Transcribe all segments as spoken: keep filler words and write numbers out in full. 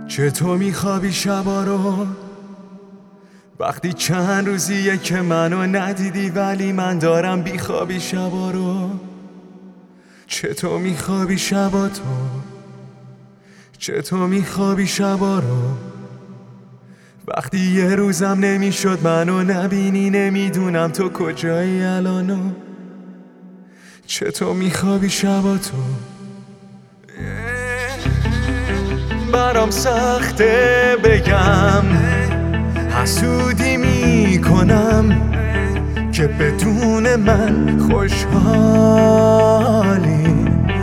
چطور میخوابی شبا رو وقتی چند روزیه که منو ندیدی ولی من دارم بیخوابی شبا رو؟ چطور میخوابی شبا تو؟ چطور میخوابی شبا رو وقتی یه روزم نمیشد منو نبینی؟ نمیدونم تو کجایی الانو؟ چطور میخوابی شبا تو؟ برام سخته بگم حسودی میکنم که بدون من خوشحالی.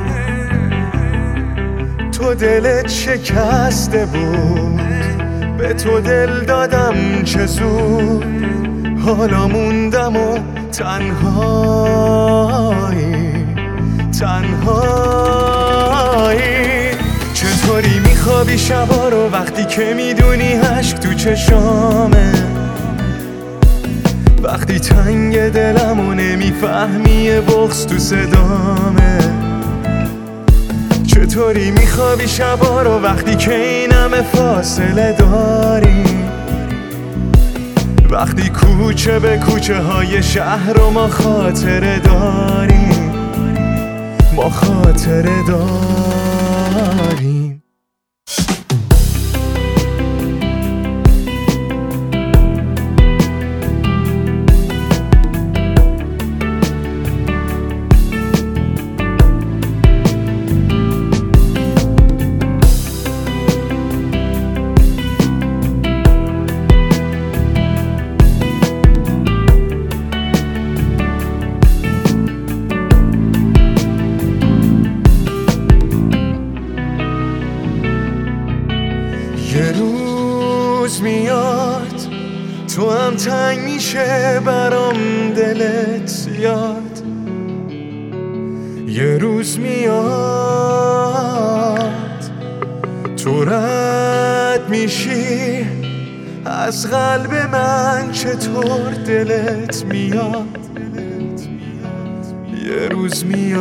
تو دلت شکسته بود به تو دل دادم چه زود، حالا موندم و تنهایی تنهایی. چطوری میخوابی شبا رو وقتی که میدونی عشق تو چشامه؟ وقتی تنگ دلم و نمیفهمی بغض تو صدامه. چطوری میخوابی شبا رو وقتی که این همه فاصله داری؟ وقتی کوچه به کوچه های شهر رو ما خاطره داریم، ما خاطره داریم. یه روز میاد تو هم تنگ میشه برام دلت زیاد. یه روز میاد تو رد میشی از قلب من، چطور دلت میاد؟ یه روز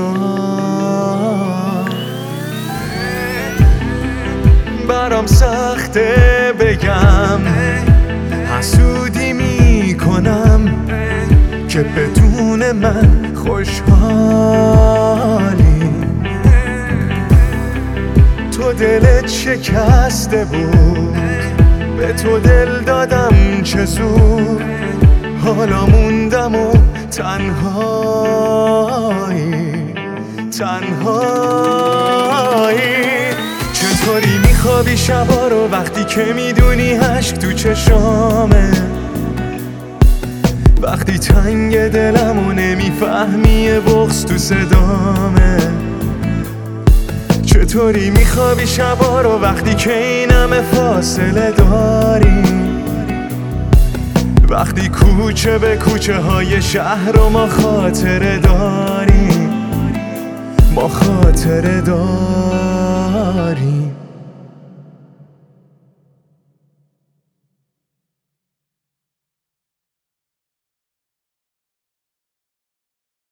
میاد برام سخته بگم حسودی میکنم که بدون من خوشحالی. تو دلت شکسته بود به تو دل دادم چه زود، حالا موندم و تنهایی تنهایی. چطوری میخوابی شبا رو وقتی که میدونی عشق تو چشامه؟ وقتی تنگ دلم و نمیفهمی بغض تو صدامه. چطوری میخوابی شبا رو وقتی که این همه فاصله داری؟ وقتی کوچه به کوچه های شهر رو ما خاطره داریم، ما خاطره داریم.